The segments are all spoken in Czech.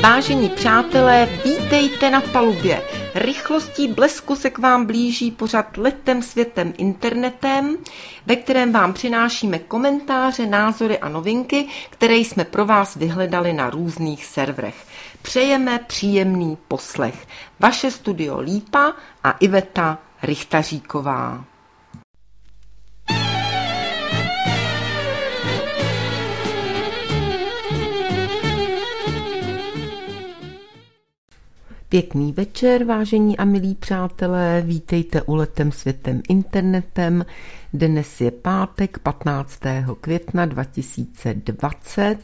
Vážení přátelé, vítejte na palubě. Rychlostí blesku se k vám blíží pořad Letem světem internetem, ve kterém vám přinášíme komentáře, názory a novinky, které jsme pro vás vyhledali na různých serverech. Přejeme příjemný poslech. Vaše studio Lípa a Iveta Richtaříková. Pěkný večer, vážení a milí přátelé, vítejte u Letem světem internetem. Dnes je pátek 15. května 2020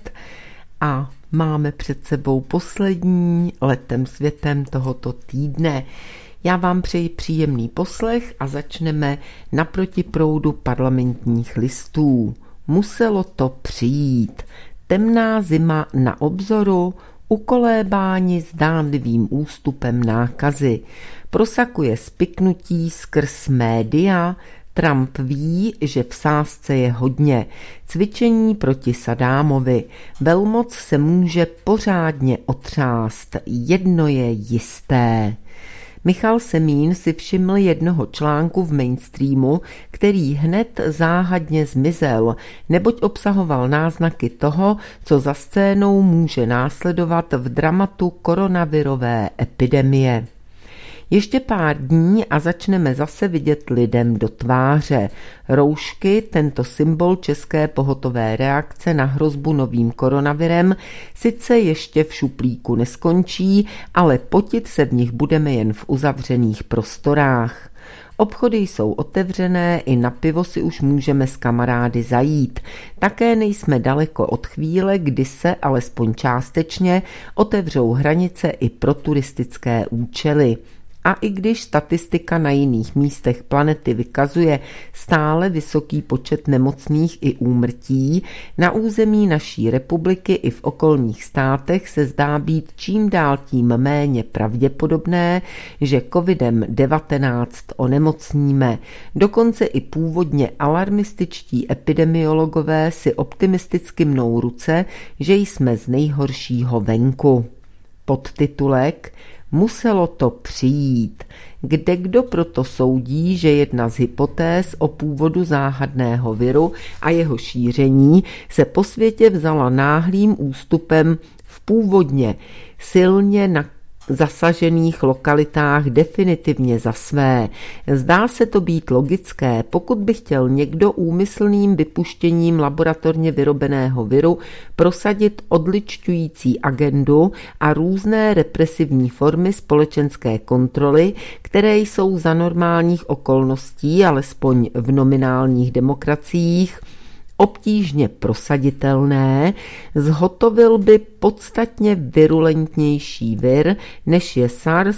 a máme před sebou poslední Letem světem tohoto týdne. Já vám přeji příjemný poslech a začneme naproti proudu parlamentních listů. Muselo to přijít. Temná zima na obzoru, ukolébáni zdánlivým ústupem nákazy. Prosakuje spiknutí skrz média, Trump ví, že v sázce je hodně. Cvičení proti Sadámovi. Velmoc se může pořádně otřást. Jedno je jisté. Michal Semín si všiml jednoho článku v mainstreamu, který hned záhadně zmizel, neboť obsahoval náznaky toho, co za scénou může následovat v dramatu koronavirové epidemie. Ještě pár dní a začneme zase vidět lidem do tváře. Roušky, tento symbol české pohotové reakce na hrozbu novým koronavirem, sice ještě v šuplíku neskončí, ale potit se v nich budeme jen v uzavřených prostorách. Obchody jsou otevřené, i na pivo si už můžeme s kamarády zajít. Také nejsme daleko od chvíle, kdy se, alespoň částečně, otevřou hranice i pro turistické účely. A i když statistika na jiných místech planety vykazuje stále vysoký počet nemocných i úmrtí, na území naší republiky i v okolních státech se zdá být čím dál tím méně pravděpodobné, že covidem-19 onemocníme. Dokonce i původně alarmističtí epidemiologové si optimisticky mnou ruce, že jsme z nejhoršího venku. Podtitulek Muselo to přijít. Kdekdo proto soudí, že jedna z hypotéz o původu záhadného viru a jeho šíření se po světě vzala náhlým ústupem v původně silně zasažených lokalitách definitivně za své. Zdá se to být logické, pokud by chtěl někdo úmyslným vypuštěním laboratorně vyrobeného viru prosadit odličťující agendu a různé represivní formy společenské kontroly, které jsou za normálních okolností, alespoň v nominálních demokraciích, obtížně prosaditelné, zhotovil by podstatně virulentnější vir, než je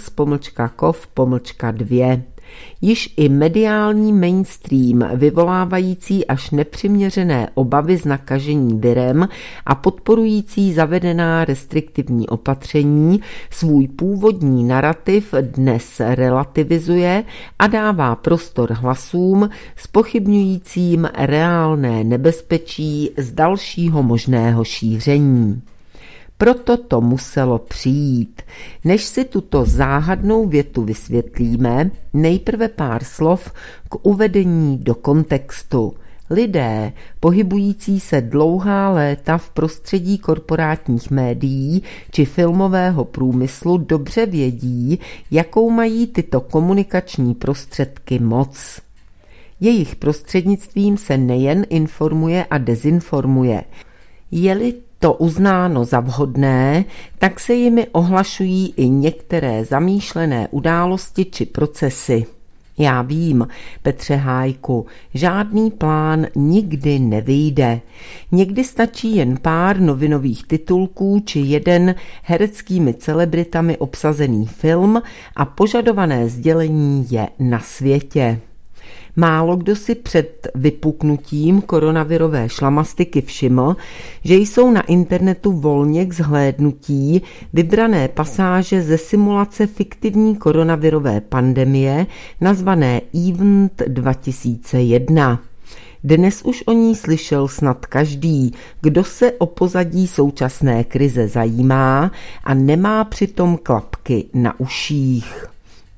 SARS-CoV-2. Již i mediální mainstream vyvolávající až nepřiměřené obavy z nakažení virem a podporující zavedená restriktivní opatření svůj původní narrativ dnes relativizuje a dává prostor hlasům zpochybňujícím reálné nebezpečí z dalšího možného šíření. Proto to muselo přijít. Než si tuto záhadnou větu vysvětlíme, nejprve pár slov k uvedení do kontextu. Lidé, pohybující se dlouhá léta v prostředí korporátních médií či filmového průmyslu, dobře vědí, jakou mají tyto komunikační prostředky moc. Jejich prostřednictvím se nejen informuje a dezinformuje. Je-li to uznáno za vhodné, tak se jimi ohlašují i některé zamýšlené události či procesy. Já vím, Petře Hájku, žádný plán nikdy nevyjde. Někdy stačí jen pár novinových titulků či jeden hereckými celebritami obsazený film a požadované sdělení je na světě. Málo kdo si před vypuknutím koronavirové šlamastiky všiml, že jsou na internetu volně k zhlédnutí vybrané pasáže ze simulace fiktivní koronavirové pandemie nazvané Event 2001. Dnes už o ní slyšel snad každý, kdo se o pozadí současné krize zajímá a nemá přitom klapky na uších.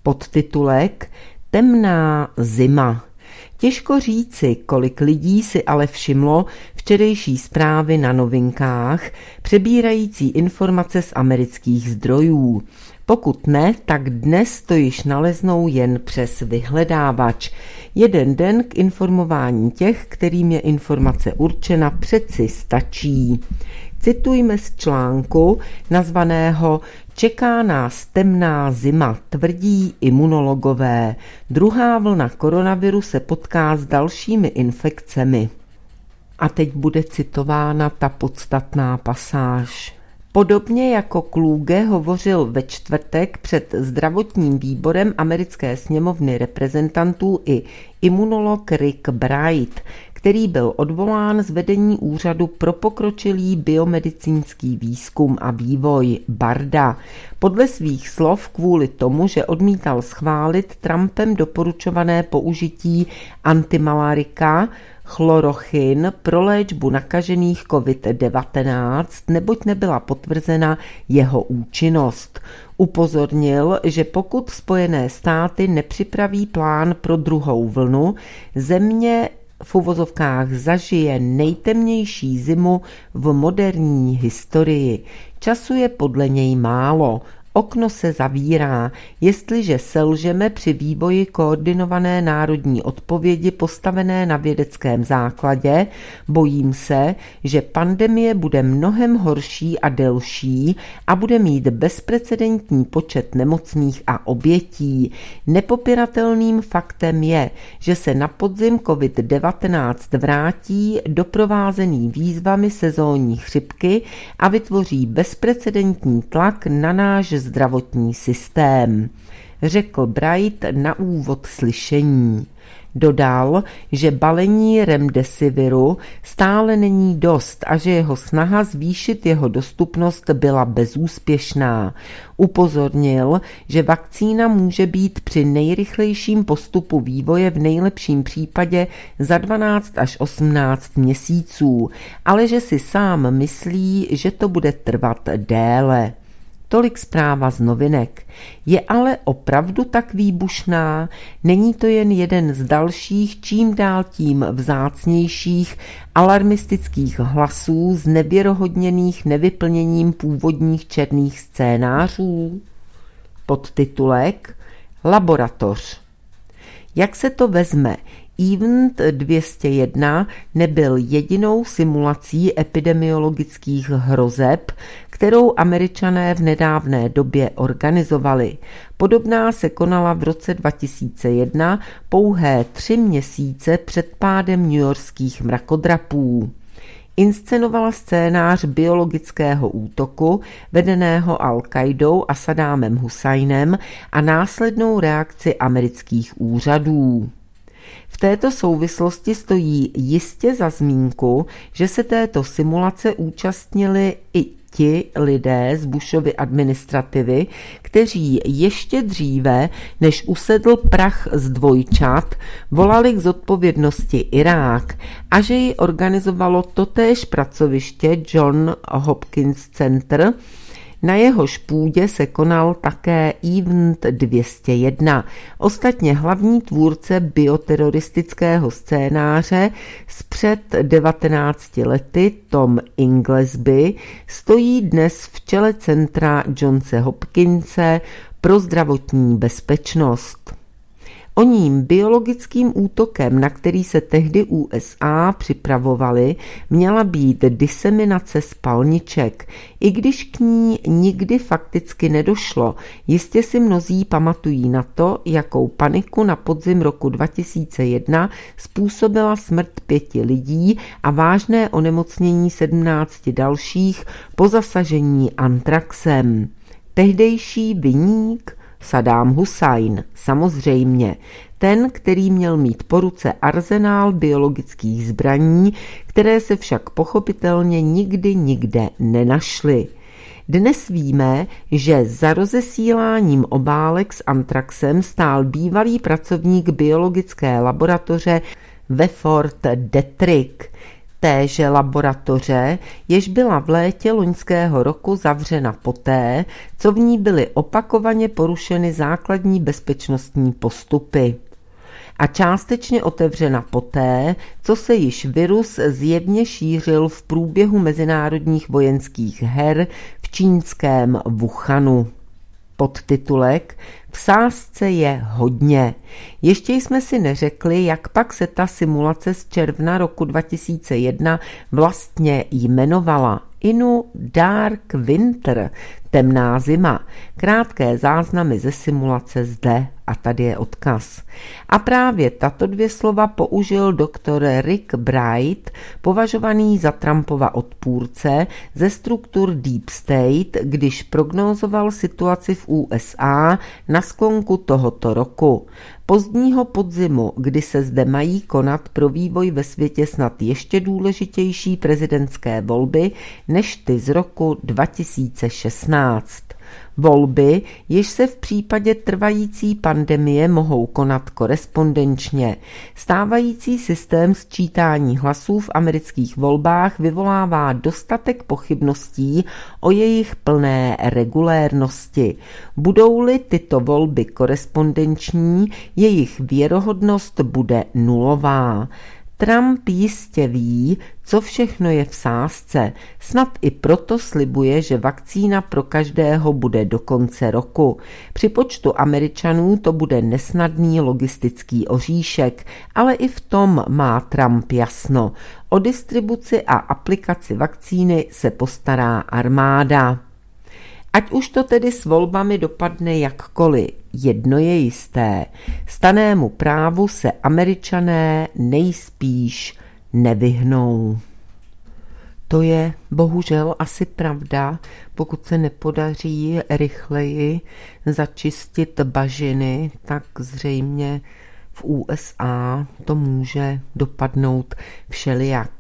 Podtitulek Temná zima. Těžko říci, kolik lidí si ale všimlo včerejší zprávy na Novinkách, přebírající informace z amerických zdrojů. Pokud ne, tak dnes to již naleznou jen přes vyhledávač. Jeden den k informování těch, kterým je informace určena, přeci stačí. Citujme z článku nazvaného Čeká nás temná zima, tvrdí imunologové. Druhá vlna koronaviru se potká s dalšími infekcemi. A teď bude citována ta podstatná pasáž. Podobně jako Kluge hovořil ve čtvrtek před zdravotním výborem americké sněmovny reprezentantů i imunolog Rick Bright, který byl odvolán z vedení úřadu pro pokročilý biomedicínský výzkum a vývoj BARDA. Podle svých slov kvůli tomu, že odmítal schválit Trumpem doporučované použití antimalarika chlorochin pro léčbu nakažených COVID-19, neboť nebyla potvrzena jeho účinnost. Upozornil, že pokud Spojené státy nepřipraví plán pro druhou vlnu, země v uvozovkách zažije nejtemnější zimu v moderní historii. Času je podle něj málo. Okno se zavírá, jestliže selžeme při vývoji koordinované národní odpovědi postavené na vědeckém základě, bojím se, že pandemie bude mnohem horší a delší a bude mít bezprecedentní počet nemocných a obětí. Nepopiratelným faktem je, že se na podzim COVID-19 vrátí doprovázený výzvami sezónní chřipky a vytvoří bezprecedentní tlak na náš zdravotní systém, řekl Bright na úvod slyšení. Dodal, že balení remdesiviru stále není dost a že jeho snaha zvýšit jeho dostupnost byla bezúspěšná. Upozornil, že vakcína může být při nejrychlejším postupu vývoje v nejlepším případě za 12 až 18 měsíců, ale že si sám myslí, že to bude trvat déle. Tolik zpráva z Novinek. Je ale opravdu tak výbušná? Není to jen jeden z dalších, čím dál tím vzácnějších alarmistických hlasů znevěrohodněných nevyplněním původních černých scénářů? Podtitulek Laboratoř. Jak se to vezme? Event 201 nebyl jedinou simulací epidemiologických hrozeb, kterou Američané v nedávné době organizovali. Podobná se konala v roce 2001, pouhé 3 měsíce před pádem newyorských mrakodrapů. Inscenovala scénář biologického útoku vedeného Al-Qaidou a Saddámem Husajnem a následnou reakci amerických úřadů. V této souvislosti stojí jistě za zmínku, že se této simulace účastnili i ti lidé z Bushovy administrativy, kteří ještě dříve, než usedl prach z dvojčat, volali k zodpovědnosti Irák a že ji organizovalo totéž pracoviště John Hopkins Center, na jehož půdě se konal také Event 201. Ostatně hlavní tvůrce bioteroristického scénáře z před 19 lety Tom Inglesby stojí dnes v čele centra Johnse Hopkinse pro zdravotní bezpečnost. Oním biologickým útokem, na který se tehdy USA připravovali, měla být diseminace spalniček. I když k ní nikdy fakticky nedošlo, jistě si mnozí pamatují na to, jakou paniku na podzim roku 2001 způsobila smrt 5 lidí a vážné onemocnění 17 dalších po zasažení antraxem. Tehdejší viník Saddám Husajn, samozřejmě, ten, který měl mít po ruce arzenál biologických zbraní, které se však pochopitelně nikde nenašly. Dnes víme, že za rozesíláním obálek s antraxem stál bývalý pracovník biologické laboratoře ve Fort Detrick, téže laboratoře, jež byla v létě loňského roku zavřena poté, co v ní byly opakovaně porušeny základní bezpečnostní postupy. A částečně otevřena poté, co se již virus zjevně šířil v průběhu mezinárodních vojenských her v čínském Wuhanu. Podtitulek: V sázce je hodně. Ještě jsme si neřekli, jak pak se ta simulace z června roku 2001 vlastně jmenovala. Inu Dark Winter, temná zima. Krátké záznamy ze simulace zde a tady je odkaz. A právě tato dvě slova použil doktor Rick Bright, považovaný za Trumpova odpůrce ze struktur Deep State, když prognózoval situaci v USA na sklonku tohoto roku. Pozdního podzimu, kdy se zde mají konat pro vývoj ve světě snad ještě důležitější prezidentské volby než ty z roku 2016. Volby, jež se v případě trvající pandemie mohou konat korespondenčně. Stávající systém sčítání hlasů v amerických volbách vyvolává dostatek pochybností o jejich plné regulérnosti. Budou-li tyto volby korespondenční, jejich věrohodnost bude nulová. Trump jistě ví, co všechno je v sázce, snad i proto slibuje, že vakcína pro každého bude do konce roku. Při počtu Američanů to bude nesnadný logistický oříšek, ale i v tom má Trump jasno. O distribuci a aplikaci vakcíny se postará armáda. Ať už to tedy s volbami dopadne jakkoliv, jedno je jisté, stannému právu se Američané nejspíš nevyhnou. To je bohužel asi pravda, pokud se nepodaří rychleji začistit bažiny, tak zřejmě v USA to může dopadnout všelijak.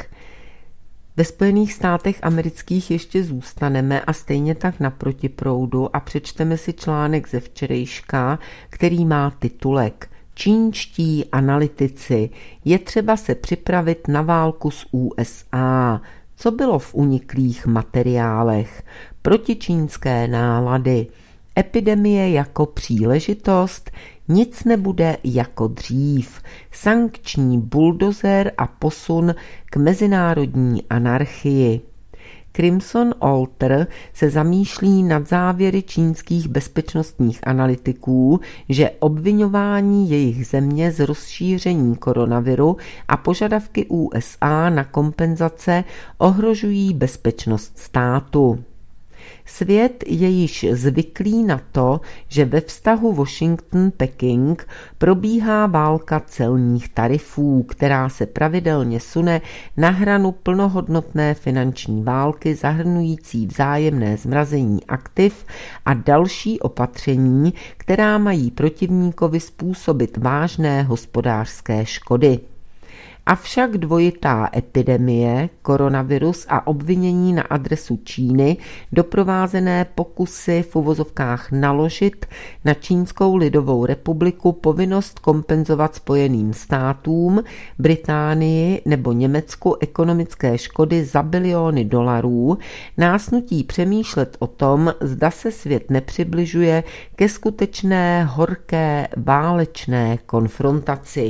Ve Spojených státech amerických ještě zůstaneme a stejně tak na protiproudu a přečteme si článek ze včerejška, který má titulek Čínští analytici, je třeba se připravit na válku s USA. Co bylo v uniklých materiálech? Protičínské nálady. Epidemie jako příležitost, nic nebude jako dřív, sankční buldozer a posun k mezinárodní anarchii. Crimson Altar se zamýšlí nad závěry čínských bezpečnostních analytiků, že obviňování jejich země z rozšíření koronaviru a požadavky USA na kompenzace ohrožují bezpečnost státu. Svět je již zvyklý na to, že ve vztahu Washington-Peking probíhá válka celních tarifů, která se pravidelně sune na hranu plnohodnotné finanční války zahrnující vzájemné zmrazení aktiv a další opatření, která mají protivníkovi způsobit vážné hospodářské škody. Avšak dvojitá epidemie, koronavirus a obvinění na adresu Číny, doprovázené pokusy v uvozovkách naložit na Čínskou lidovou republiku povinnost kompenzovat Spojeným státům, Británii nebo Německu ekonomické škody za biliony dolarů, nás nutí přemýšlet o tom, zda se svět nepřibližuje ke skutečné horké válečné konfrontaci.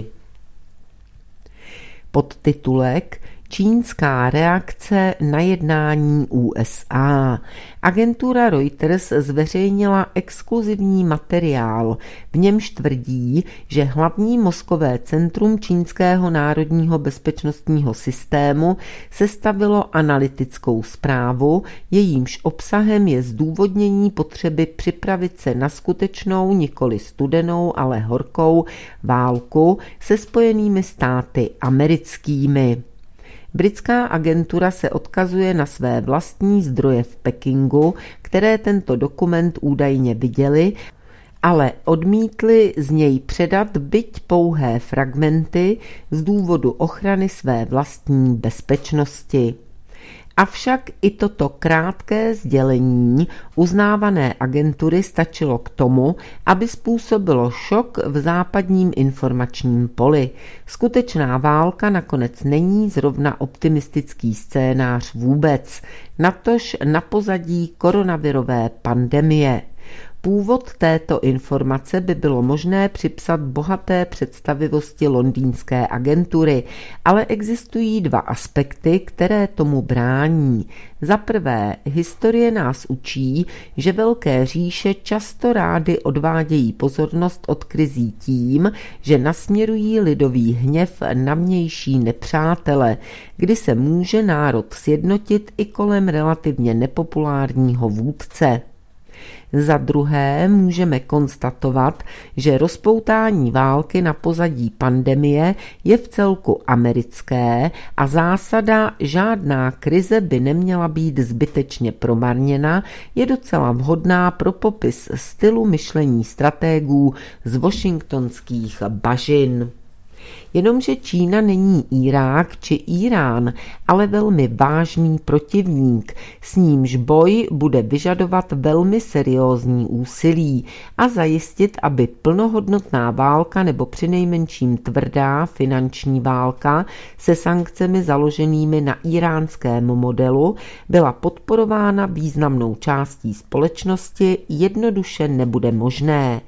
Podtitulek Čínská reakce na jednání USA. Agentura Reuters zveřejnila exkluzivní materiál, v němž tvrdí, že hlavní mozkové centrum čínského národního bezpečnostního systému sestavilo analytickou zprávu, jejímž obsahem je zdůvodnění potřeby připravit se na skutečnou, nikoli studenou, ale horkou válku se Spojenými státy americkými. Britská agentura se odkazuje na své vlastní zdroje v Pekingu, které tento dokument údajně viděli, ale odmítli z něj předat byť pouhé fragmenty z důvodu ochrany své vlastní bezpečnosti. Avšak i toto krátké sdělení uznávané agentury stačilo k tomu, aby způsobilo šok v západním informačním poli. Skutečná válka nakonec není zrovna optimistický scénář vůbec, natož na pozadí koronavirové pandemie. Původ této informace by bylo možné připsat bohaté představivosti londýnské agentury, ale existují dva aspekty, které tomu brání. Za prvé, historie nás učí, že velké říše často rády odvádějí pozornost od krizí tím, že nasměrují lidový hněv na vnější nepřátele, kdy se může národ sjednotit i kolem relativně nepopulárního vůdce. Za druhé můžeme konstatovat, že rozpoutání války na pozadí pandemie je vcelku americké a zásada žádná krize by neměla být zbytečně promarněna je docela vhodná pro popis stylu myšlení stratégů z washingtonských bažin. Jenomže Čína není Irák či Irán, ale velmi vážný protivník, s nímž boj bude vyžadovat velmi seriózní úsilí a zajistit, aby plnohodnotná válka nebo přinejmenším tvrdá finanční válka se sankcemi založenými na íránském modelu byla podporována významnou částí společnosti, jednoduše nebude možné.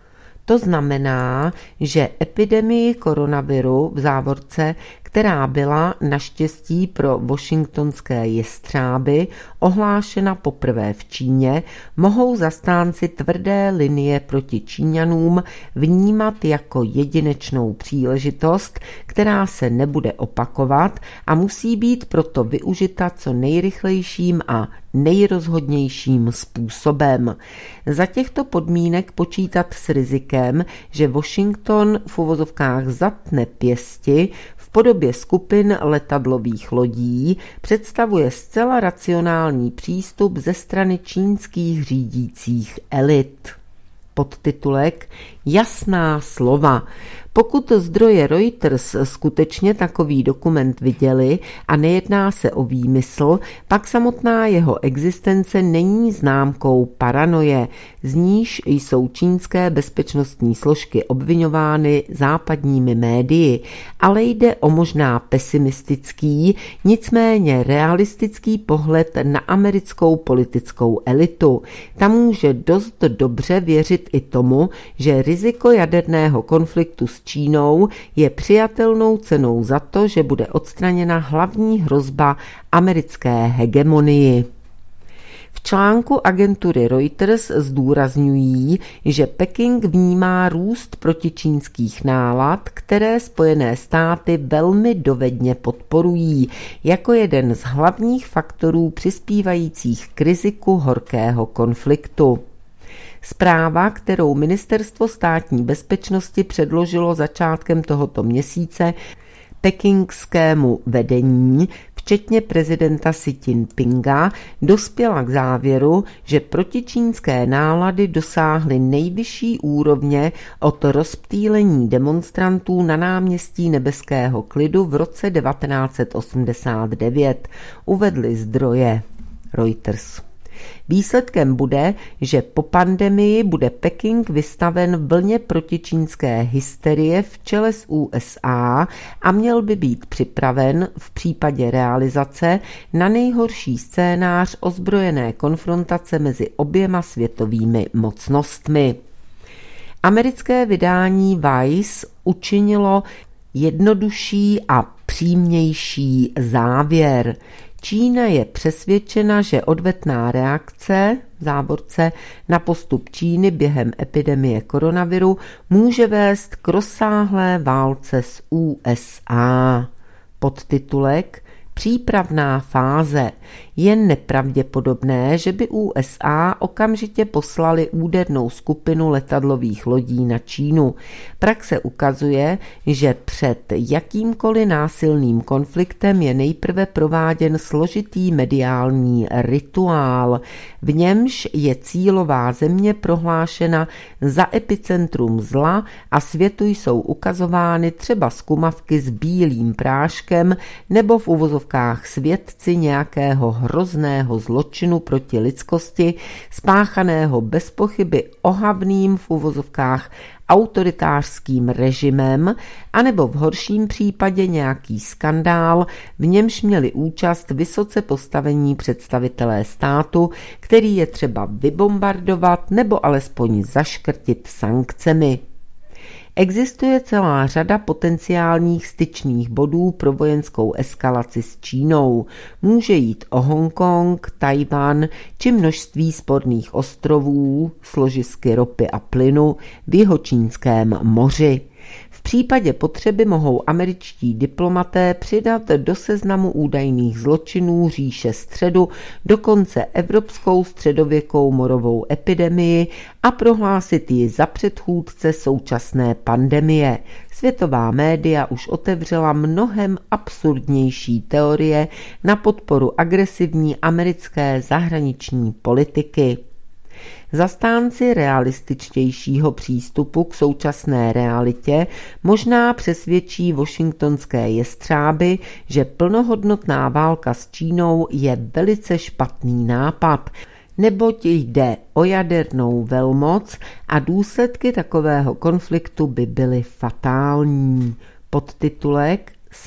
To znamená, že epidemii koronaviru v závorce, která byla naštěstí pro washingtonské jestřáby ohlášena poprvé v Číně, mohou zastánci tvrdé linie proti Číňanům vnímat jako jedinečnou příležitost, která se nebude opakovat a musí být proto využita co nejrychlejším a nejrozhodnějším způsobem. Za těchto podmínek počítat s rizikem, že Washington v uvozovkách zatne pěsti v podobě skupin letadlových lodí, představuje zcela racionální přístup ze strany čínských řídících elit. Podtitulek Jasná slova. Pokud zdroje Reuters skutečně takový dokument viděli a nejedná se o výmysl, pak samotná jeho existence není známkou paranoje, z níž jsou čínské bezpečnostní složky obviňovány západními médii, ale jde o možná pesimistický, nicméně realistický pohled na americkou politickou elitu. Ta může dost dobře věřit i tomu, že riziko jaderného konfliktu s Čínou je přijatelnou cenou za to, že bude odstraněna hlavní hrozba americké hegemonii. V článku agentury Reuters zdůrazňují, že Peking vnímá růst protičínských nálad, které Spojené státy velmi dovedně podporují, jako jeden z hlavních faktorů přispívajících k riziku horkého konfliktu. Zpráva, kterou Ministerstvo státní bezpečnosti předložilo začátkem tohoto měsíce pekingskému vedení, včetně prezidenta Xi Jinpinga, dospěla k závěru, že protičínské nálady dosáhly nejvyšší úrovně od rozptýlení demonstrantů na náměstí Nebeského klidu v roce 1989, uvedly zdroje Reuters. Výsledkem bude, že po pandemii bude Peking vystaven vlně protičínské hysterie v čele s USA a měl by být připraven v případě realizace na nejhorší scénář ozbrojené konfrontace mezi oběma světovými mocnostmi. Americké vydání Vice učinilo jednodušší a přímější závěr. Čína je přesvědčena, že odvetná reakce v závorce na postup Číny během epidemie koronaviru může vést k rozsáhlé válce s USA. Podtitulek Přípravná fáze. Je nepravděpodobné, že by USA okamžitě poslali údernou skupinu letadlových lodí na Čínu. Praxe ukazuje, že před jakýmkoliv násilným konfliktem je nejprve prováděn složitý mediální rituál. V němž je cílová země prohlášena za epicentrum zla a světu jsou ukazovány třeba zkumavky s bílým práškem nebo v uvozovkách uvozovkách svědci nějakého hrozného zločinu proti lidskosti, spáchaného bez pochyby ohavným v uvozovkách autoritářským režimem, anebo v horším případě nějaký skandál, v němž měli účast vysoce postavení představitelé státu, který je třeba vybombardovat nebo alespoň zaškrtit sankcemi. Existuje celá řada potenciálních styčných bodů pro vojenskou eskalaci s Čínou. Může jít o Hongkong, Tajvan či množství sporných ostrovů, složisky ropy a plynu v Jihočínském moři. V případě potřeby mohou američtí diplomaté přidat do seznamu údajných zločinů říše Středu dokonce evropskou středověkou morovou epidemii a prohlásit ji za předchůdce současné pandemie. Světová média už otevřela mnohem absurdnější teorie na podporu agresivní americké zahraniční politiky. Zastánci realističtějšího přístupu k současné realitě možná přesvědčí washingtonské jestřáby, že plnohodnotná válka s Čínou je velice špatný nápad, neboť jde o jadernou velmoc a důsledky takového konfliktu by byly fatální. Podtitulek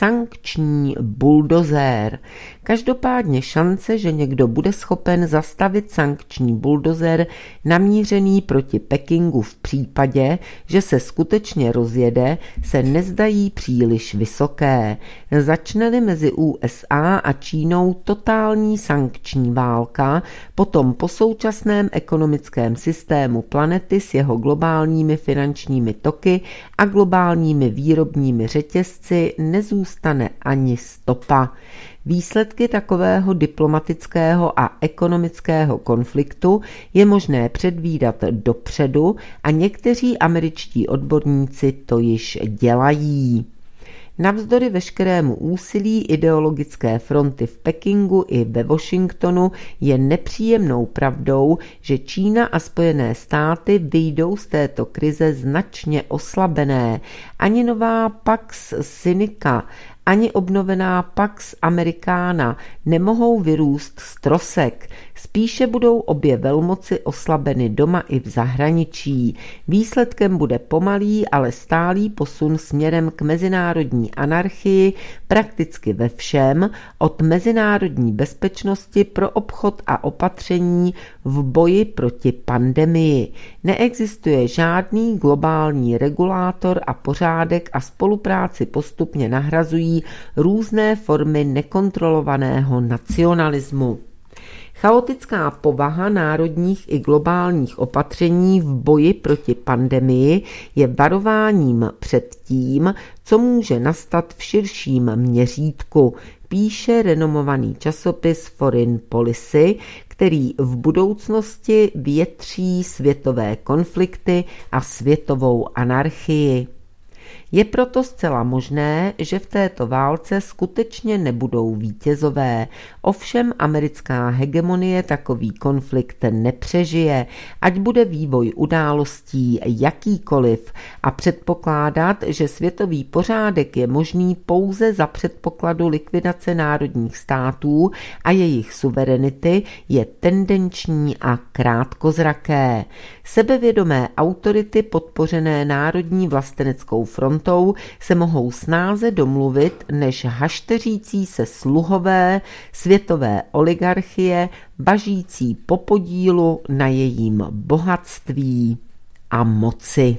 Sankční buldozér. Každopádně šance, že někdo bude schopen zastavit sankční buldozér namířený proti Pekingu v případě, že se skutečně rozjede, se nezdají příliš vysoké. Začne-li mezi USA a Čínou totální sankční válka, potom po současném ekonomickém systému planety s jeho globálními finančními toky a globálními výrobními řetězci nezůstane ani stopa. Výsledky takového diplomatického a ekonomického konfliktu je možné předvídat dopředu a někteří američtí odborníci to již dělají. Navzdory veškerému úsilí ideologické fronty v Pekingu i ve Washingtonu je nepříjemnou pravdou, že Čína a Spojené státy vyjdou z této krize značně oslabené. Ani nová Pax Sinica, ani obnovená Pax Americana nemohou vyrůst z trosek. Spíše budou obě velmoci oslabeny doma i v zahraničí. Výsledkem bude pomalý, ale stálý posun směrem k mezinárodní anarchii prakticky ve všem, od mezinárodní bezpečnosti pro obchod a opatření v boji proti pandemii. Neexistuje žádný globální regulátor a pořádek a spolupráci postupně nahrazují různé formy nekontrolovaného nacionalismu. Chaotická povaha národních i globálních opatření v boji proti pandemii je varováním před tím, co může nastat v širším měřítku, píše renomovaný časopis Foreign Policy, který v budoucnosti větří světové konflikty a světovou anarchii. Je proto zcela možné, že v této válce skutečně nebudou vítězové. Ovšem americká hegemonie takový konflikt nepřežije, ať bude vývoj událostí jakýkoliv, a předpokládat, že světový pořádek je možný pouze za předpokladu likvidace národních států a jejich suverenity, je tendenční a krátkozraké. Sebevědomé autority podpořené národní vlasteneckou frontou se mohou snáze domluvit než hašteřící se sluhové světové oligarchie, bažící po podílu na jejím bohatství a moci.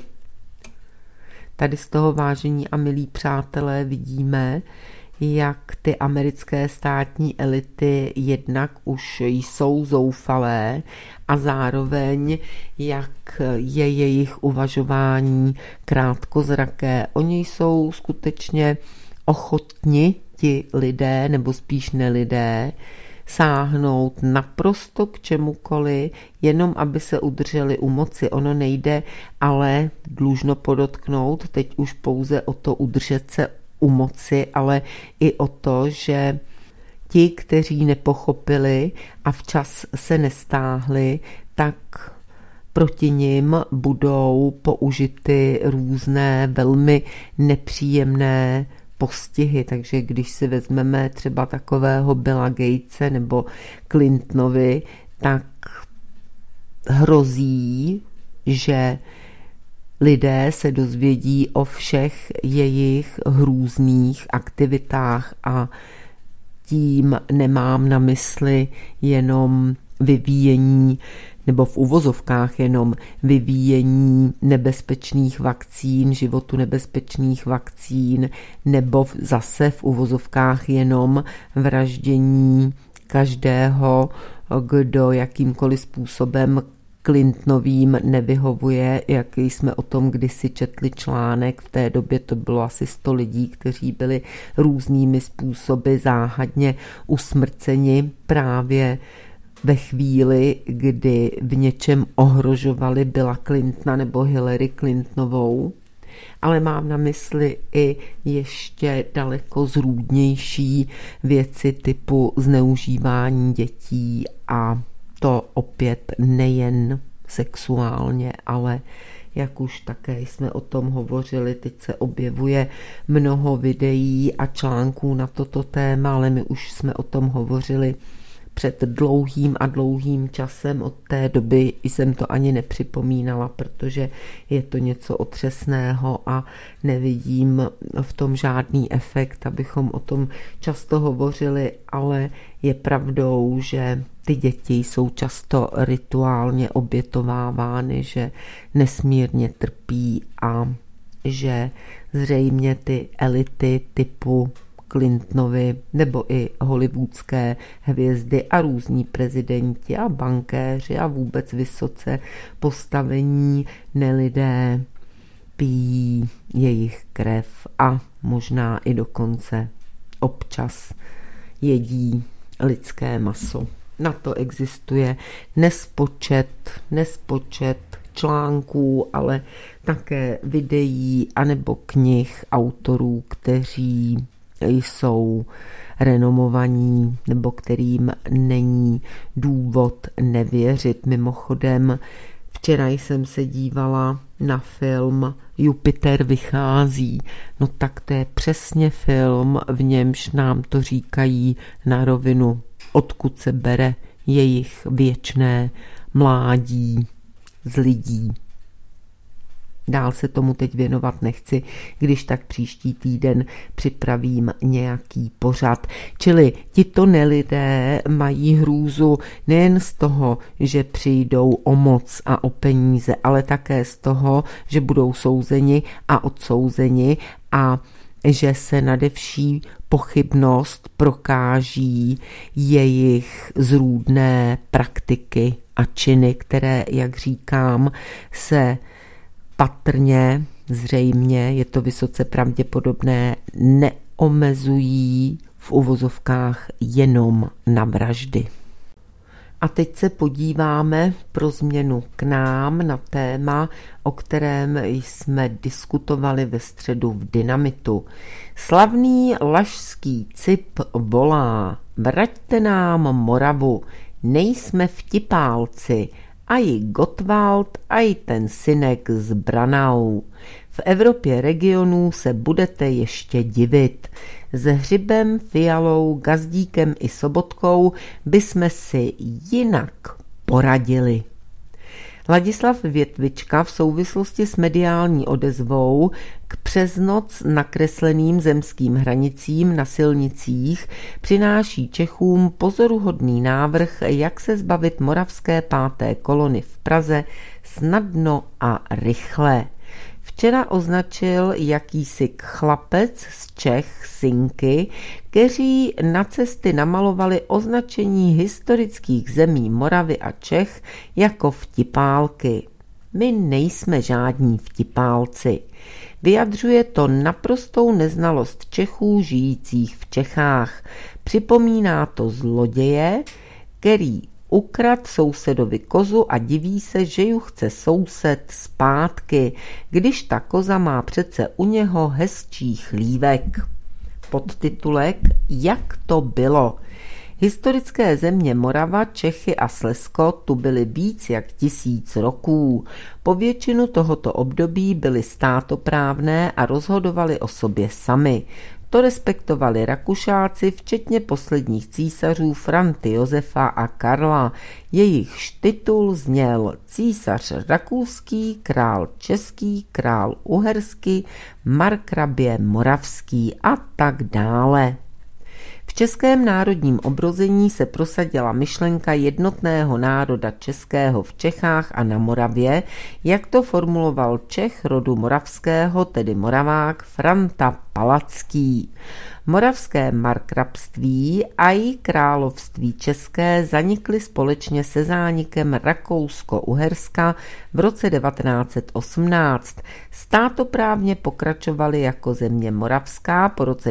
Tady z toho, vážení a milí přátelé, vidíme, jak ty americké státní elity jednak už jsou zoufalé a zároveň jak je jejich uvažování krátkozraké. Oni jsou skutečně ochotni, ti lidé, nebo spíš nelidé, sáhnout naprosto k čemukoliv, jenom aby se udrželi u moci. Ono nejde, ale dlužno podotknout, teď už pouze o to udržet se u moci, ale i o to, že ti, kteří nepochopili a včas se nestáhli, tak proti nim budou použity různé velmi nepříjemné postihy, takže když si vezmeme třeba takového Billa Gatese nebo Clintonovi, tak hrozí, že lidé se dozvědí o všech jejich hrůzných aktivitách a tím nemám na mysli jenom vyvíjení nebo v uvozovkách jenom vyvíjení nebezpečných vakcín, životu nebezpečných vakcín, nebo zase v uvozovkách jenom vraždění každého, kdo jakýmkoliv způsobem Clintonovým nevyhovuje, jak jsme o tom kdysi četli článek, v té době to bylo asi 100 lidí, kteří byli různými způsoby záhadně usmrceni právě ve chvíli, kdy v něčem ohrožovali Billa Clintona nebo Hillary Clintonovou, ale mám na mysli i ještě daleko zrůdnější věci typu zneužívání dětí, a to opět nejen sexuálně, ale jak už také jsme o tom hovořili, teď se objevuje mnoho videí a článků na toto téma, ale my už jsme o tom hovořili před dlouhým časem. Od té doby jsem to ani nepřipomínala, protože je to něco otřesného a nevidím v tom žádný efekt, abychom o tom často hovořili, ale je pravdou, že ty děti jsou často rituálně obětovávány, že nesmírně trpí a že zřejmě ty elity typu Clintonovi nebo i hollywoodské hvězdy a různí prezidenti a bankéři a vůbec vysoce postavení nelidé pijí jejich krev a možná i dokonce občas jedí lidské maso. Na to existuje nespočet článků, ale také videí anebo knih autorů, kteří jsou renomovaní nebo kterým není důvod nevěřit. Mimochodem, včera jsem se dívala na film Jupiter vychází. No tak to je přesně film, v němž nám to říkají na rovinu, odkud se bere jejich věčné mládí z lidí. Dál se tomu teď věnovat nechci, když tak příští týden připravím nějaký pořad. Čili tito nelidé mají hrůzu nejen z toho, že přijdou o moc a o peníze, ale také z toho, že budou souzeni a odsouzeni a že se nade vší pochybnost prokáží jejich zrůdné praktiky a činy, které, jak říkám, se patrně, zřejmě, je to vysoce pravděpodobné, neomezují v uvozovkách jenom na vraždy. A teď se podíváme pro změnu k nám na téma, o kterém jsme diskutovali ve středu v Dynamitu. Slavný lašský cip volá: vraťte nám Moravu, nejsme vtipálci, aj Gottwald, aj ten synek z Branau. V Evropě regionů se budete ještě divit. S Hřibem, Fialou, Gazdíkem i Sobotkou bychom si jinak poradili. Ladislav Větvička v souvislosti s mediální odezvou k přes noc nakresleným zemským hranicím na silnicích přináší Čechům pozoruhodný návrh, jak se zbavit moravské 5. kolony v Praze snadno a rychle. Včera označil jakýsi chlapec z Čech Sinky, kteří na cesty namalovali označení historických zemí Moravy a Čech jako vtipálky. My nejsme žádní vtipálci. Vyjadřuje to naprostou neznalost Čechů žijících v Čechách. Připomíná to zloděje, který ukrad sousedovi kozu a diví se, že ju chce soused zpátky, když ta koza má přece u něho hezčí chlívek. Podtitulek Jak to bylo. Historické země Morava, Čechy a Slezsko tu byly víc jak 1000 roků. Po většinu tohoto období byly státoprávné a rozhodovaly o sobě sami. To respektovali Rakušáci, včetně posledních císařů Franty Josefa a Karla. Jejichž titul zněl císař rakouský, král český, král uherský, markrabě moravský a tak dále. V českém národním obrození se prosadila myšlenka jednotného národa českého v Čechách a na Moravě, jak to formuloval Čech rodu moravského, tedy Moravák Franta Palacký. Moravské markrabství a i království české zanikly společně se zánikem Rakousko-Uherska v roce 1918. Státoprávně pokračovaly jako země moravská po roce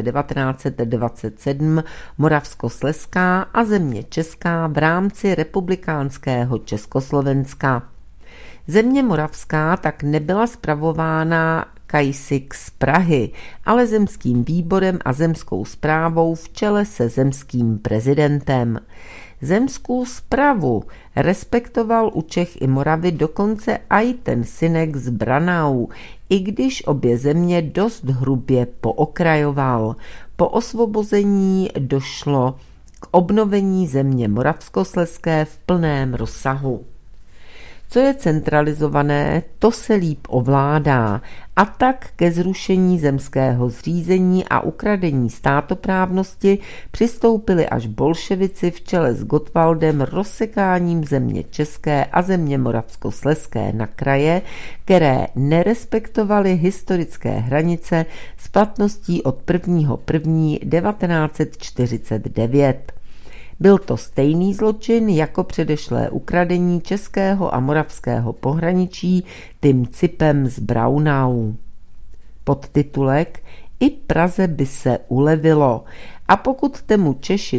1927 Moravskoslezská a země česká v rámci republikánského Československa. Země moravská tak nebyla spravována Kajsik z Prahy, ale zemským výborem a zemskou správou v čele se zemským prezidentem. Zemskou správu respektoval u Čech i Moravy dokonce aj ten synek z Branau, i když obě země dost hrubě pookrajoval. Po osvobození došlo k obnovení země Moravskoslezské v plném rozsahu. Co je centralizované, to se líp ovládá, a tak ke zrušení zemského zřízení a ukradení státoprávnosti přistoupili až bolševici v čele s Gottwaldem rozsekáním země české a země moravskoslezské na kraje, které nerespektovaly historické hranice s platností od 1. 1. 1949. Byl to stejný zločin jako předešlé ukradení českého a moravského pohraničí tím cipem z Braunau. Podtitulek I Praze by se ulevilo. A pokud temu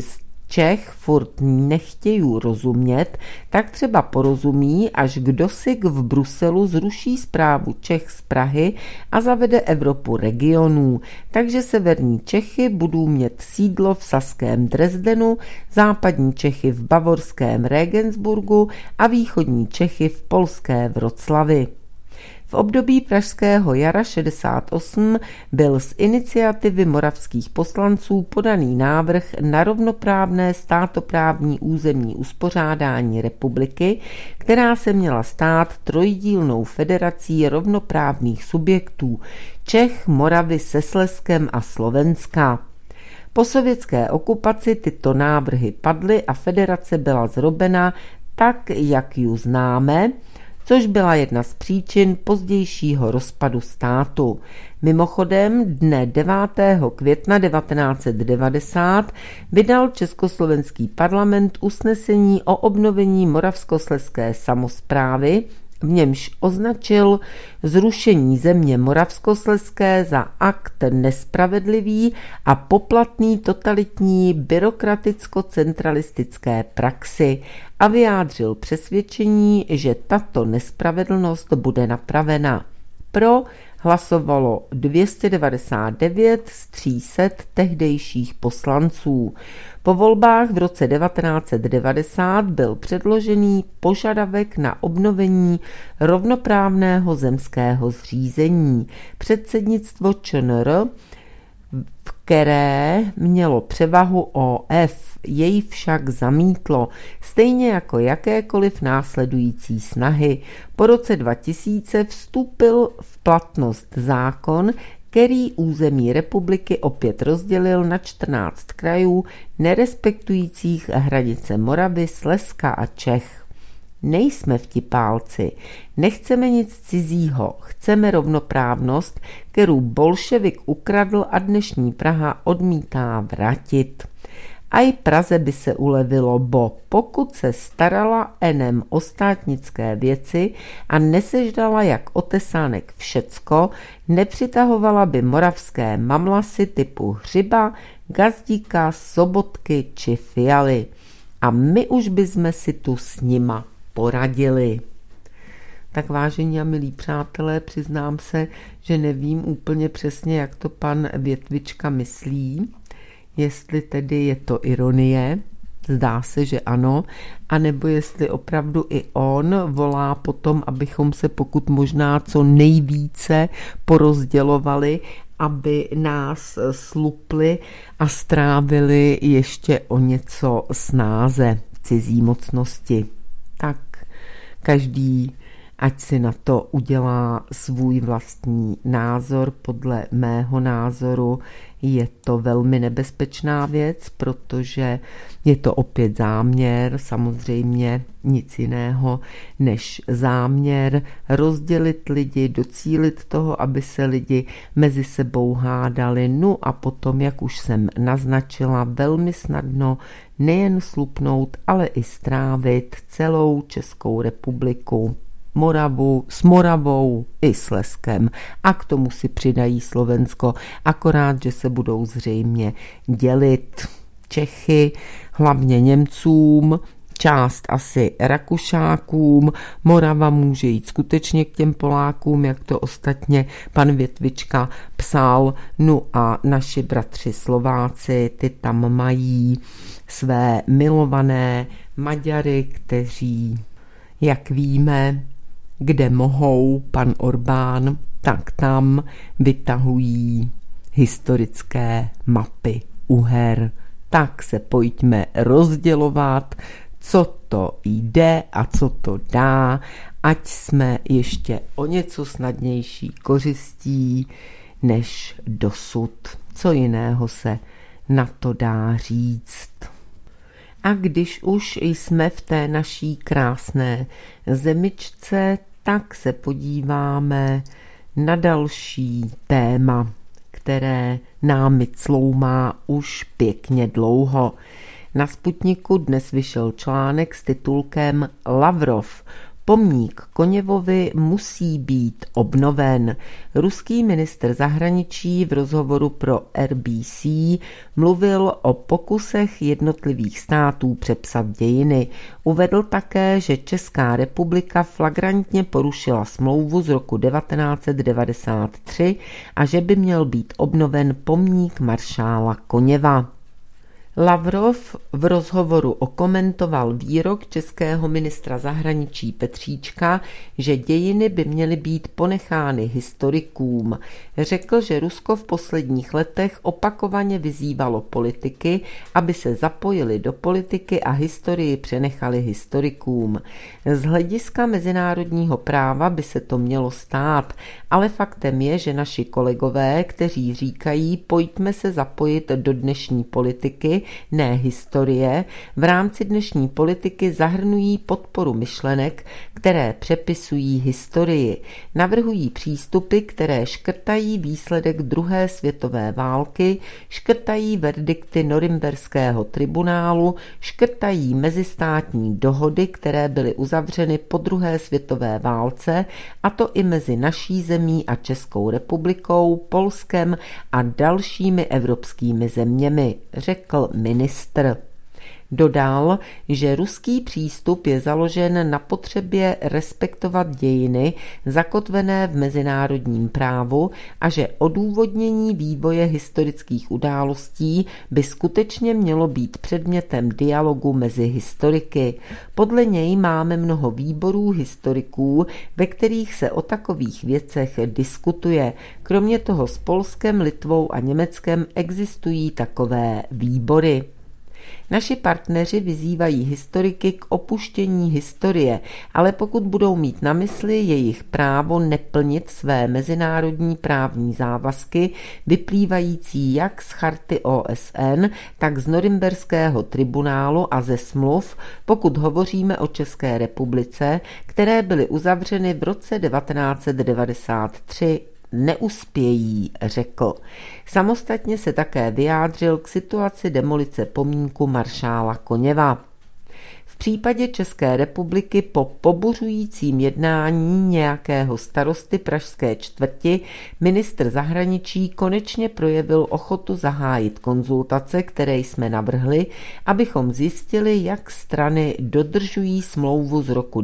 Čech furt nechtějí rozumět, tak třeba porozumí, až kdosik v Bruselu zruší správu Čech z Prahy a zavede Evropu regionů, takže severní Čechy budou mít sídlo v saském Dresdenu, západní Čechy v bavorském Regensburgu a východní Čechy v polské Vroclavi. V období pražského jara 68 byl z iniciativy moravských poslanců podaný návrh na rovnoprávné státoprávní územní uspořádání republiky, která se měla stát trojdílnou federací rovnoprávných subjektů Čech, Moravy se Slezskem a Slovenska. Po sovětské okupaci tyto návrhy padly a federace byla zrobena tak, jak ji známe, což byla jedna z příčin pozdějšího rozpadu státu. Mimochodem dne 9. května 1990 vydal československý parlament usnesení o obnovení moravskoslezské samosprávy, v němž označil zrušení země moravskoslezské za akt nespravedlivý a poplatný totalitní byrokraticko-centralistické praxi a vyjádřil přesvědčení, že tato nespravedlnost bude napravena. Pro hlasovalo 299 z 300 tehdejších poslanců. Po volbách v roce 1990 byl předložený požadavek na obnovení rovnoprávného zemského zřízení. Předsednictvo ČNR, v které mělo převahu OF, jej však zamítlo, stejně jako jakékoliv následující snahy. Po roce 2000 vstoupil v platnost zákon, který území republiky opět rozdělil na 14 krajů nerespektujících hranice Moravy, Slezska a Čech. Nejsme vtipálci, nechceme nic cizího, chceme rovnoprávnost, kterou bolševik ukradl a dnešní Praha odmítá vrátit. A i Praze by se ulevilo, bo pokud se starala enem o státnické věci a neseždala jak otesánek všecko, nepřitahovala by moravské mamlasy typu Hřiba, Gazdíka, Sobotky či Fialy. A my už bychom si tu s nima poradili. Tak vážení a milí přátelé, přiznám se, že nevím úplně přesně, jak to pan Větvička myslí, jestli tedy je to ironie, zdá se, že ano, anebo jestli opravdu i on volá potom, abychom se pokud možná co nejvíce porozdělovali aby nás slupli a strávili ještě o něco snáze cizí mocnosti. Tak každý ať si na to udělá svůj vlastní názor. Podle mého názoru je to velmi nebezpečná věc, protože je to opět záměr, samozřejmě nic jiného než záměr rozdělit lidi, docílit toho, aby se lidi mezi sebou hádali, no a potom, jak už jsem naznačila, velmi snadno nejen slupnout, ale i strávit celou Českou republiku, Moravu, s Moravou i Slezskem a k tomu si přidají Slovensko, akorát, že se budou zřejmě dělit Čechy, hlavně Němcům, část asi Rakušákům, Morava může jít skutečně k těm Polákům, jak to ostatně pan Větvička psal, no a naši bratři Slováci, ty tam mají své milované Maďary, kteří, jak víme, kde mohou, pan Orbán, tak tam vytahují historické mapy uher. Tak se pojďme rozdělovat, co to jde a co to dá, ať jsme ještě o něco snadnější kořistí než dosud. Co jiného se na to dá říct? A když už jsme v té naší krásné zemičce, tak se podíváme na další téma, které námi cloumá už pěkně dlouho. Na Sputniku dnes vyšel článek s titulkem Lavrov. Pomník Koněvovi musí být obnoven. Ruský ministr zahraničí v rozhovoru pro RBC mluvil o pokusech jednotlivých států přepsat dějiny. Uvedl také, že Česká republika flagrantně porušila smlouvu z roku 1993 a že by měl být obnoven pomník maršála Koněva. Lavrov v rozhovoru okomentoval výrok českého ministra zahraničí Petříčka, že dějiny by měly být ponechány historikům. Řekl, že Rusko v posledních letech opakovaně vyzývalo politiky, aby se zapojili do politiky a historii přenechali historikům. Z hlediska mezinárodního práva by se to mělo stát, ale faktem je, že naši kolegové, kteří říkají, pojďme se zapojit do dnešní politiky, ne historie, v rámci dnešní politiky zahrnují podporu myšlenek, které přepisují historii. Navrhují přístupy, které škrtají výsledek druhé světové války, škrtají verdikty Norimberského tribunálu, škrtají mezistátní dohody, které byly uzavřeny po druhé světové válce, a to i mezi naší zemí a Českou republikou, Polskem a dalšími evropskými zeměmi, řekl ministr. Dodal, že ruský přístup je založen na potřebě respektovat dějiny zakotvené v mezinárodním právu a že odůvodnění vývoje historických událostí by skutečně mělo být předmětem dialogu mezi historiky. Podle něj máme mnoho výborů historiků, ve kterých se o takových věcech diskutuje. Kromě toho s Polskem, Litvou a Německem existují takové výbory. Naši partneři vyzývají historiky k opuštění historie, ale pokud budou mít na mysli jejich právo neplnit své mezinárodní právní závazky, vyplývající jak z charty OSN, tak z Norimberského tribunálu a ze smluv, pokud hovoříme o České republice, které byly uzavřeny v roce 1993, neuspějí, řekl. Samostatně se také vyjádřil k situaci demolice pomníku maršála Koněva. V případě České republiky po pobuřujícím jednání nějakého starosty pražské čtvrti ministr zahraničí konečně projevil ochotu zahájit konzultace, které jsme navrhli, abychom zjistili, jak strany dodržují smlouvu z roku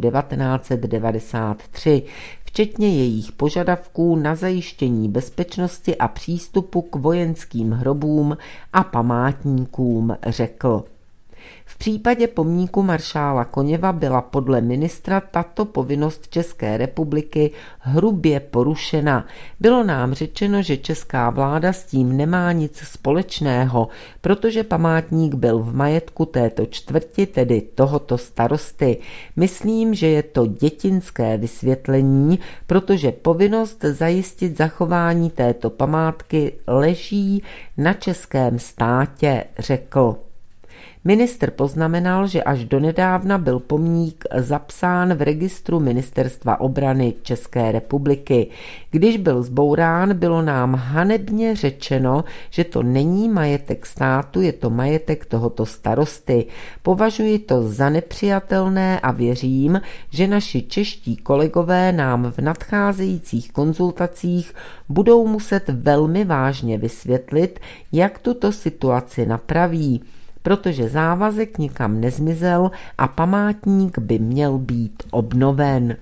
1993, včetně jejich požadavků na zajištění bezpečnosti a přístupu k vojenským hrobům a památníkům, řekl. V případě pomníku maršála Koněva byla podle ministra tato povinnost České republiky hrubě porušena. Bylo nám řečeno, že česká vláda s tím nemá nic společného, protože památník byl v majetku této čtvrti, tedy tohoto starosty. Myslím, že je to dětinské vysvětlení, protože povinnost zajistit zachování této památky leží na českém státě, řekl. Ministr poznamenal, že až donedávna byl pomník zapsán v registru Ministerstva obrany České republiky. Když byl zbourán, bylo nám hanebně řečeno, že to není majetek státu, je to majetek tohoto starosty. Považuji to za nepřijatelné a věřím, že naši čeští kolegové nám v nadcházejících konzultacích budou muset velmi vážně vysvětlit, jak tuto situaci napraví, protože závazek nikam nezmizel a památník by měl být obnoven,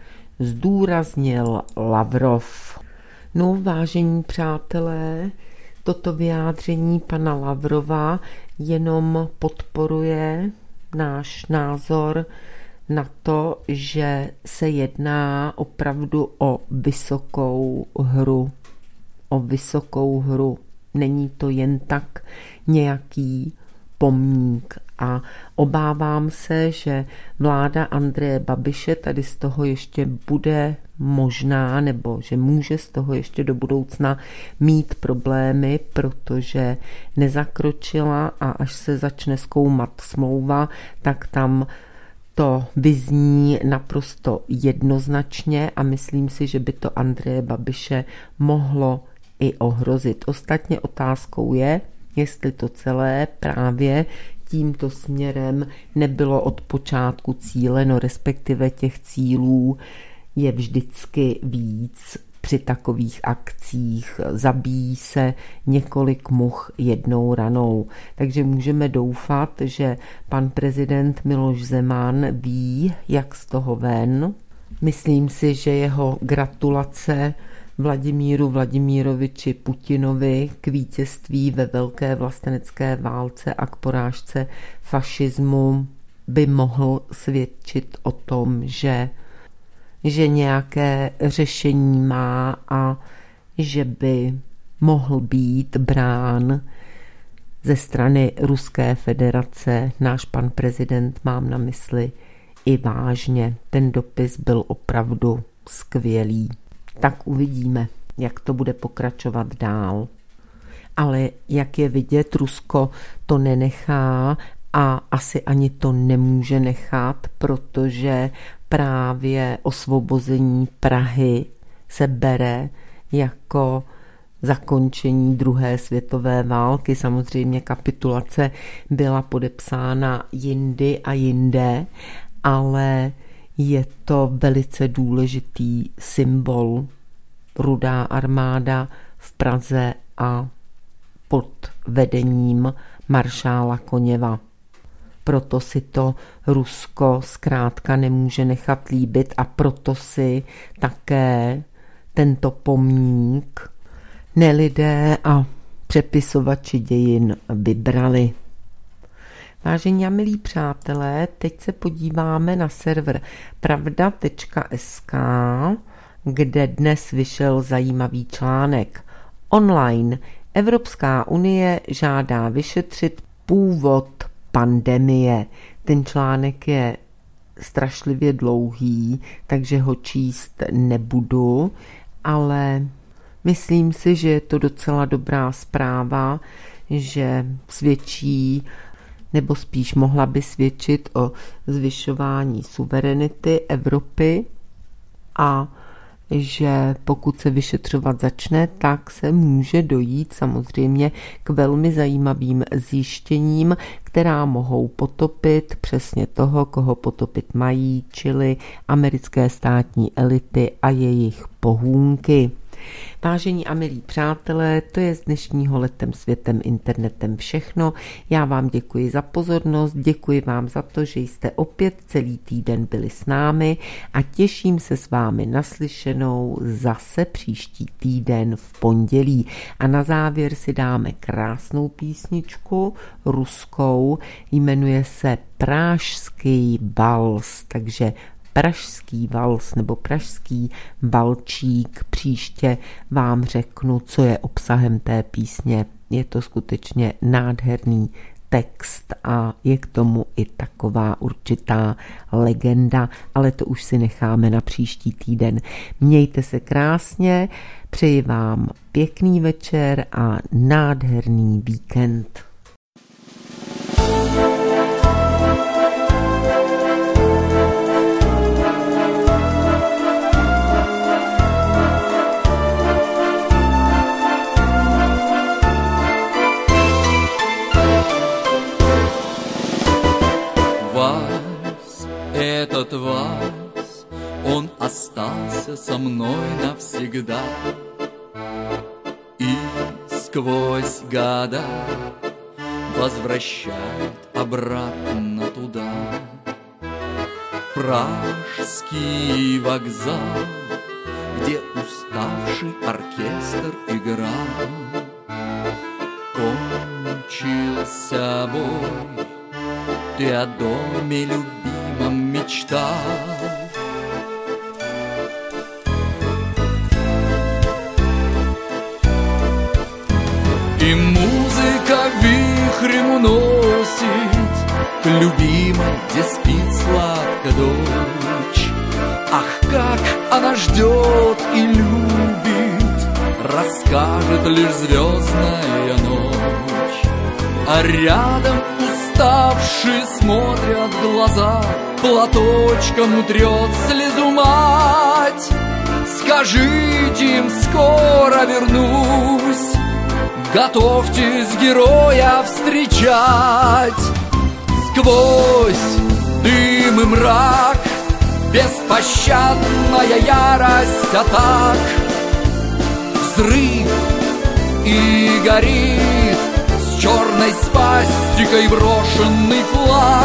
zdůraznil Lavrov. No, vážení přátelé, toto vyjádření pana Lavrova jenom podporuje náš názor na to, že se jedná opravdu o vysokou hru. O vysokou hru. Není to jen tak nějaký pomník a obávám se, že vláda Andreje Babiše tady z toho ještě bude možná, nebo že může z toho ještě do budoucna mít problémy, protože nezakročila a až se začne zkoumat smlouva, tak tam to vyzní naprosto jednoznačně a myslím si, že by to Andreje Babiše mohlo i ohrozit. Ostatně otázkou je, jestli to celé právě tímto směrem nebylo od počátku cíleno, respektive těch cílů je vždycky víc při takových akcích. Zabíjí se několik much jednou ranou. Takže můžeme doufat, že pan prezident Miloš Zeman ví, jak z toho ven. Myslím si, že jeho gratulace Vladimíru Vladimiroviči Putinovi k vítězství ve velké vlastenecké válce a k porážce fašismu by mohl svědčit o tom, že nějaké řešení má a že by mohl být brán ze strany Ruské federace. Náš pan prezident, mám na mysli, i vážně. Ten dopis byl opravdu skvělý. Tak uvidíme, jak to bude pokračovat dál. Ale jak je vidět, Rusko to nenechá a asi ani to nemůže nechat, protože právě osvobození Prahy se bere jako zakončení druhé světové války. Samozřejmě kapitulace byla podepsána jindy a jinde, ale je to velice důležitý symbol. Rudá armáda v Praze a pod vedením maršála Koněva. Proto si to Rusko zkrátka nemůže nechat líbit a proto si také tento pomník nelidé a přepisovači dějin vybrali. Vážení a milí přátelé, teď se podíváme na server pravda.sk, kde dnes vyšel zajímavý článek. Online Evropská unie žádá vyšetřit původ pandemie. Ten článek je strašlivě dlouhý, takže ho číst nebudu, ale myslím si, že je to docela dobrá zpráva, že svědčí, nebo spíš mohla by svědčit o zvyšování suverenity Evropy a že pokud se vyšetřovat začne, tak se může dojít samozřejmě k velmi zajímavým zjištěním, která mohou potopit přesně toho, koho potopit mají, čili americké státní elity a jejich pohůnky. Vážení a milí přátelé, to je z dnešního Letem světem internetem všechno. Já vám děkuji za pozornost, děkuji vám za to, že jste opět celý týden byli s námi a těším se s vámi naslyšenou zase příští týden v pondělí. A na závěr si dáme krásnou písničku, ruskou, jmenuje se Pražský vals, takže Pražský vals nebo Pražský valčík. Příště vám řeknu, co je obsahem té písně. Je to skutečně nádherný text a je k tomu i taková určitá legenda, ale to už si necháme na příští týden. Mějte se krásně, přeji vám pěkný večer a nádherný víkend. Этот вальс, он остался со мной навсегда. И сквозь года возвращает обратно туда. Пражский вокзал, где уставший оркестр играл. Кончился бой, ты о доме любимом мечтал. И музыка вихрем уносит к любимой, где спит сладко дочь. Ах, как она ждет и любит, расскажет лишь звездная ночь. А рядом уставшие смотрят глаза, платочком утрет слезу мать. Скажите им, скоро вернусь, готовьтесь героя встречать. Сквозь дым и мрак, беспощадная ярость атак. Взрыв и горит с черной спастикой брошенный флаг.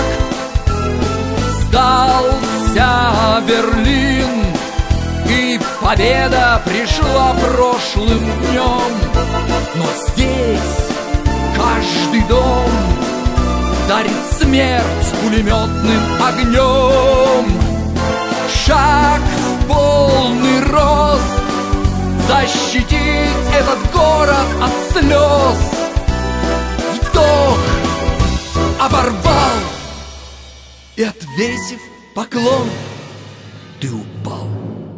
Сдался Берлин, и победа пришла прошлым днем. Но здесь каждый дом дарит смерть пулеметным огнем. Шаг в полный рост, защитить этот город от слез. Вдох оборвал, и, отвесив поклон, ты упал.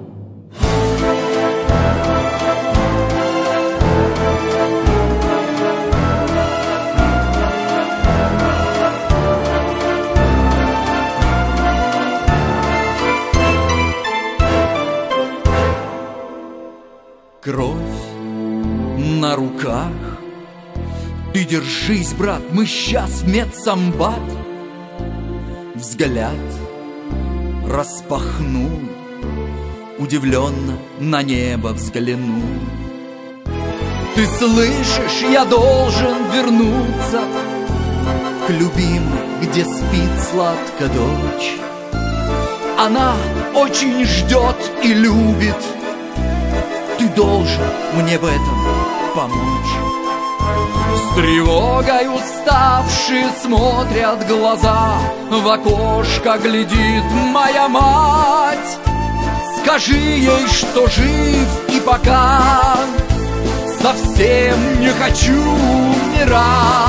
Кровь на руках, ты держись, брат, мы сейчас в медсамбат. Взгляд распахнул, удивленно на небо взглянул. Ты слышишь, я должен вернуться к любимой, где спит сладко дочь. Она очень ждет и любит, ты должен мне в этом помочь. С тревогой уставшие смотрят глаза, в окошко глядит моя мать. Скажи ей, что жив и пока совсем не хочу умирать.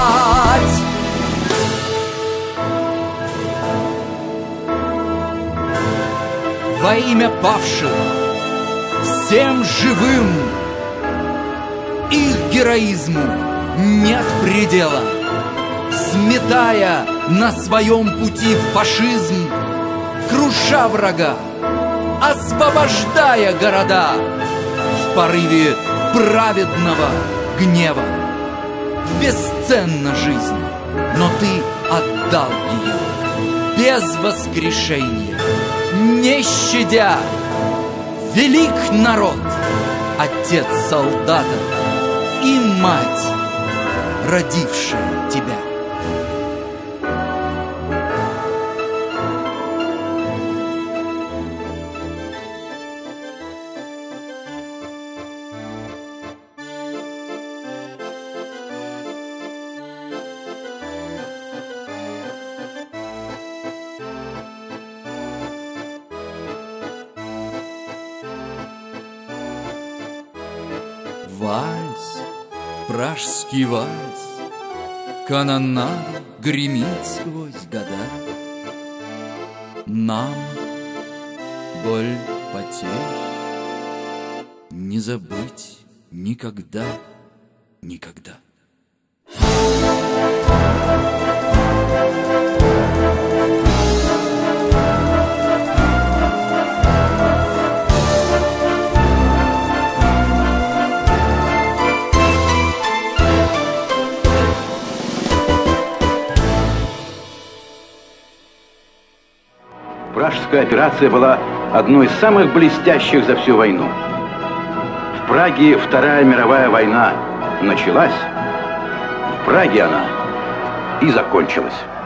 Во имя павших, всем живым, их героизму нет предела. Сметая на своем пути фашизм, круша врага, освобождая города в порыве праведного гнева. Бесценна жизнь, но ты отдал ее без воскрешения, не щадя. Велик народ, отец солдата и мать, родившая тебя. Вальс, пражский вальс, канонада гремит сквозь года. Нам боль потерь не забыть никогда, никогда. Пражская операция была одной из самых блестящих за всю войну. В Праге Вторая мировая война началась, в Праге она и закончилась.